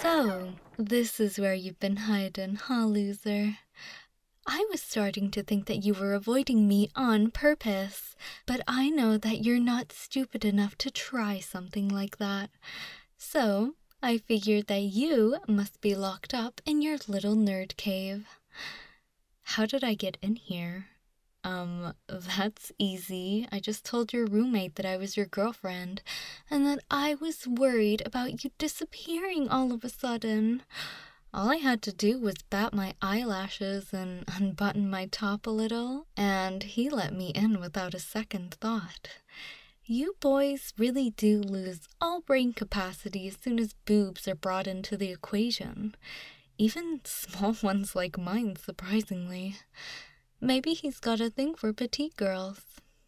So, this is where you've been hiding, huh, loser? I was starting to think that you were avoiding me on purpose, but I know that you're not stupid enough to try something like that. So, I figured that you must be locked up in your little nerd cave. How did I get in here? That's easy. I just told your roommate that I was your girlfriend, and that I was worried about you disappearing all of a sudden. All I had to do was bat my eyelashes and unbutton my top a little, and he let me in without a second thought. You boys really do lose all brain capacity as soon as boobs are brought into the equation. Even small ones like mine, surprisingly. Maybe he's got a thing for petite girls.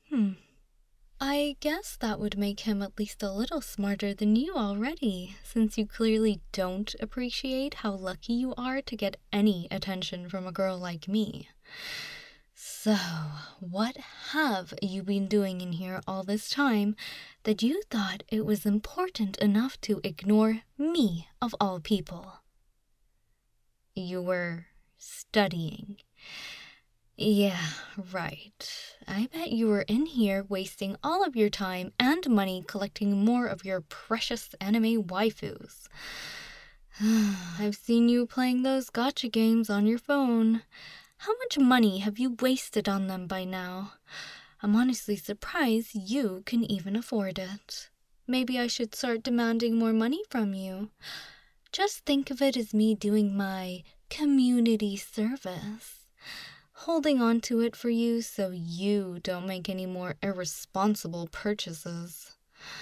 I guess that would make him at least a little smarter than you already, since you clearly don't appreciate how lucky you are to get any attention from a girl like me. So, what have you been doing in here all this time that you thought it was important enough to ignore me, of all people? You were studying. Yeah, right. I bet you were in here wasting all of your time and money collecting more of your precious anime waifus. I've seen you playing those gacha games on your phone. How much money have you wasted on them by now? I'm honestly surprised you can even afford it. Maybe I should start demanding more money from you. Just think of it as me doing my community service. Holding on to it for you so you don't make any more irresponsible purchases.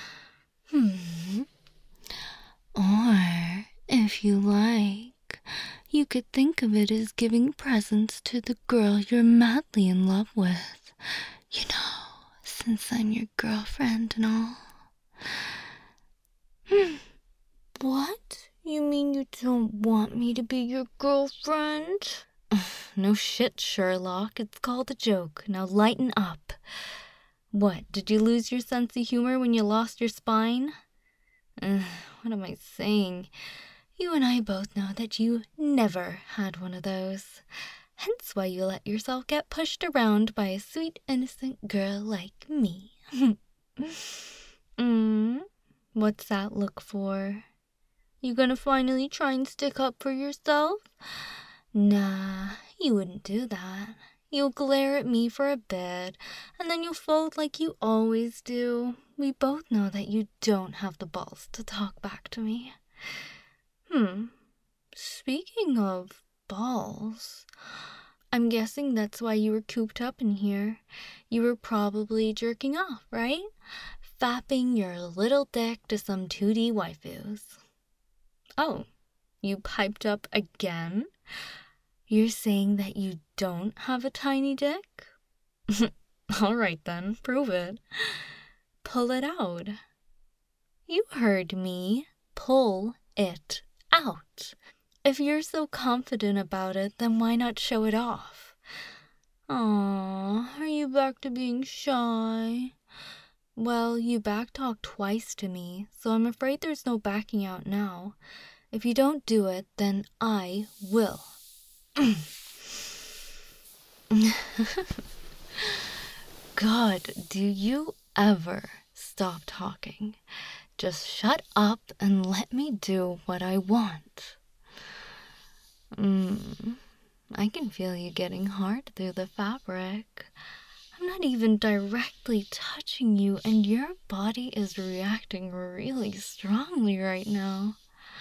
Or, if you like, you could think of it as giving presents to the girl you're madly in love with. You know, since I'm your girlfriend and all. What? You mean you don't want me to be your girlfriend? No shit, Sherlock. It's called a joke. Now lighten up. What, did you lose your sense of humor when you lost your spine? What am I saying? You and I both know that you never had one of those. Hence why you let yourself get pushed around by a sweet, innocent girl like me. What's that look for? You gonna finally try and stick up for yourself? Nah, you wouldn't do that. You'll glare at me for a bit, and then you'll fold like you always do. We both know that you don't have the balls to talk back to me. Speaking of balls, I'm guessing that's why you were cooped up in here. You were probably jerking off, right? Fapping your little dick to some 2D waifus. Oh, you piped up again? You're saying that you don't have a tiny dick? All right then, prove it. Pull it out. You heard me. Pull it out. If you're so confident about it, then why not show it off? Aww, are you back to being shy? Well, you backtalked twice to me, so I'm afraid there's no backing out now. If you don't do it, then I will. God, do you ever stop talking? Just shut up and let me do what I want. I can feel you getting hard through the fabric. I'm not even directly touching you, and your body is reacting really strongly right now.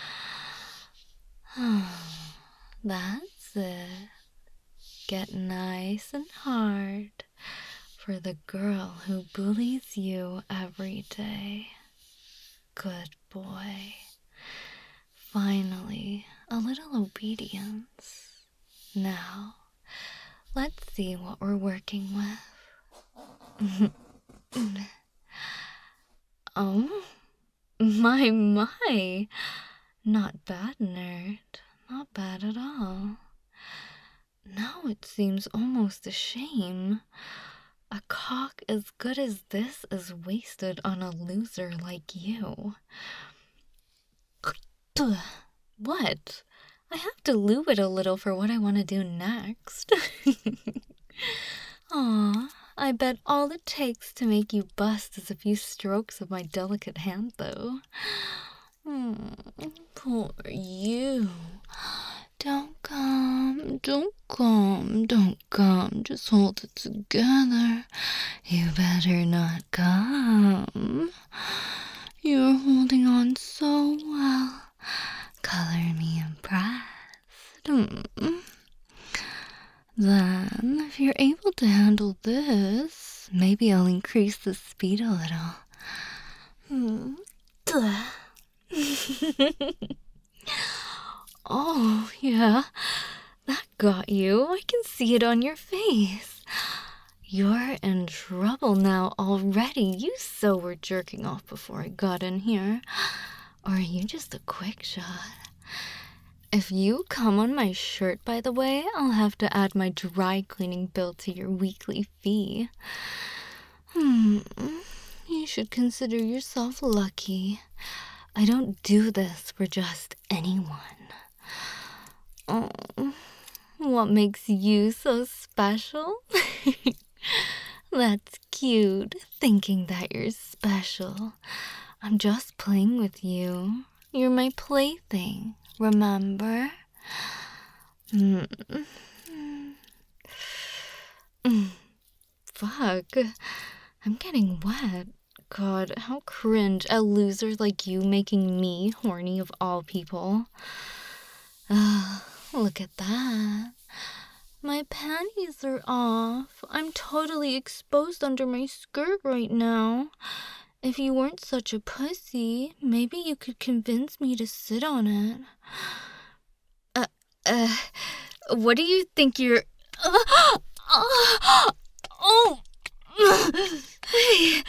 That's it. Get nice and hard for the girl who bullies you every day. Good boy. Finally, a little obedience. Now, let's see what we're working with. Oh, my. Not bad, nerd. Not bad at all. Now it seems almost a shame. A cock as good as this is wasted on a loser like you. What? I have to lube it a little for what I want to do next. Aw, I bet all it takes to make you bust is a few strokes of my delicate hand, though. Poor you. Don't come, don't come, don't come. Just hold it together. You better not come. You're holding on so well. Color me impressed. Then, if you're able to handle this, maybe I'll increase the speed a little. Oh, yeah, that got you. I can see it on your face. You're in trouble now already. You so were jerking off before I got in here. Or are you just a quick shot? If you come on my shirt, by the way, I'll have to add my dry cleaning bill to your weekly fee. You should consider yourself lucky. I don't do this for just anyone. Oh, what makes you so special? That's cute, thinking that you're special. I'm just playing with you. You're my plaything, remember? Fuck, I'm getting wet. God, how cringe, a loser like you making me horny of all people. Look at that. My panties are off. I'm totally exposed under my skirt right now. If you weren't such a pussy, maybe you could convince me to sit on it. What do you think you're... Oh! Hey!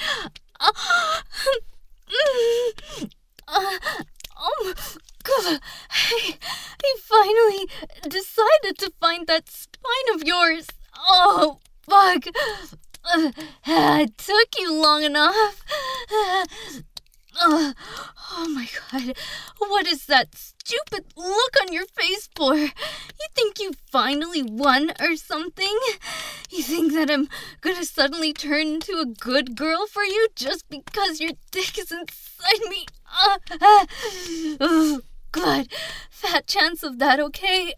Oh, God. Hey, I finally decided to find that spine of yours. Oh, fuck. It took you long enough. Oh my God. What is that stupid look on your face for? You think you finally won or something? You think that I'm gonna suddenly turn into a good girl for you just because your dick is inside me? Oh, God. Fat chance of that, okay?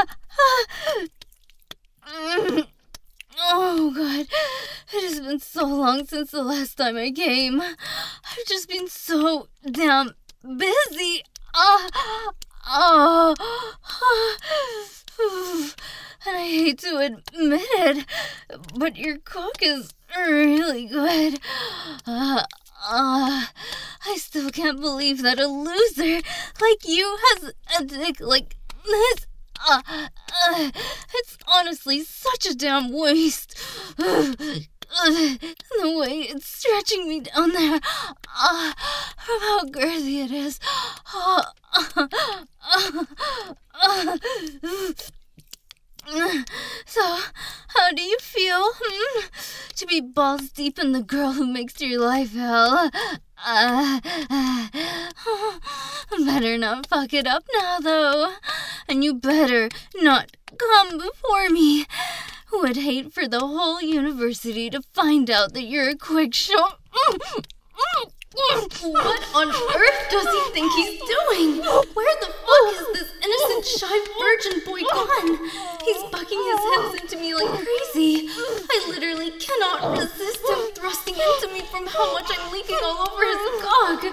Oh, God. It has been so long since the last time I came. I've just been so damn busy. And I hate to admit it, but your cock is really good. I still can't believe that a loser like you has a dick like this. It's honestly such a damn waste. The way it's stretching me down there, from how girthy it is. So, how do you feel, to be balls deep in the girl who makes your life hell? Better not fuck it up now, though. And you better not come before me. Would hate for the whole university to find out that you're a quick shot. What on earth does he think he's doing? Where the fuck is this innocent, shy virgin boy gone? He's bucking his hips into me like crazy. I literally cannot resist him thrusting into me from how much I'm leaking all over his cock.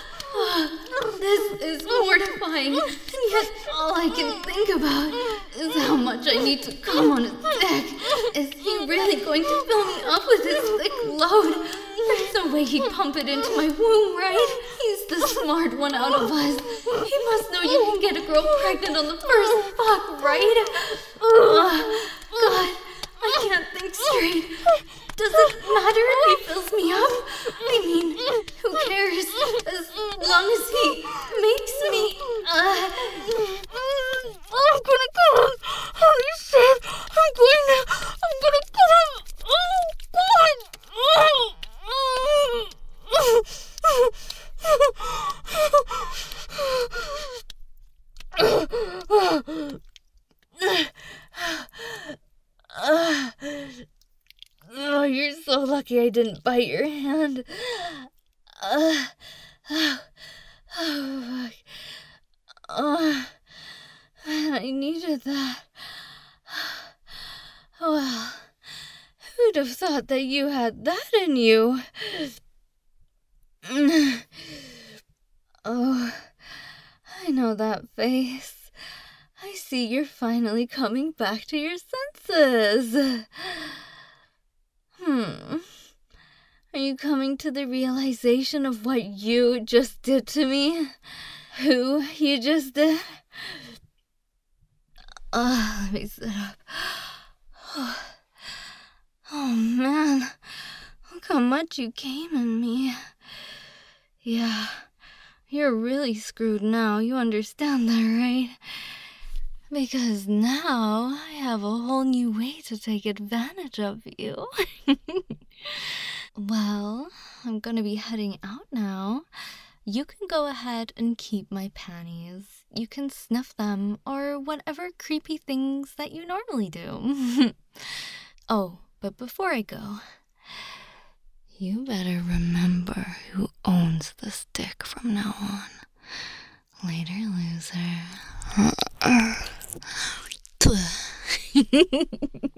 This is mortifying, and yet all I can think about is how much I need to come on his dick. Is he really going to fill me up with his thick load? There's no way he'd pump it into my womb, right? He's the smart one out of us. He must know you can get a girl pregnant on the first fuck, right? God, I can't think straight. Does it matter if he fills me up? I mean, who cares? As long as he makes me, I'm gonna come. Holy shit, I'm gonna come. Oh, God. Oh, you're so lucky I didn't bite your hand. Oh, man, I needed that. Well, who'd have thought that you had that in you? Oh, I know that face. I see you're finally coming back to your senses. Are you coming to the realization of what you just did to me? Who you just did? Let me sit up. Oh, man. Look how much you came in me. Yeah, you're really screwed now. You understand that, right? Because now I have a whole new way to take advantage of you. Well, I'm gonna be heading out now. You can go ahead and keep my panties. You can sniff them or whatever creepy things that you normally do. Oh, but before I go, you better remember who owns this dick from now on. Later, loser.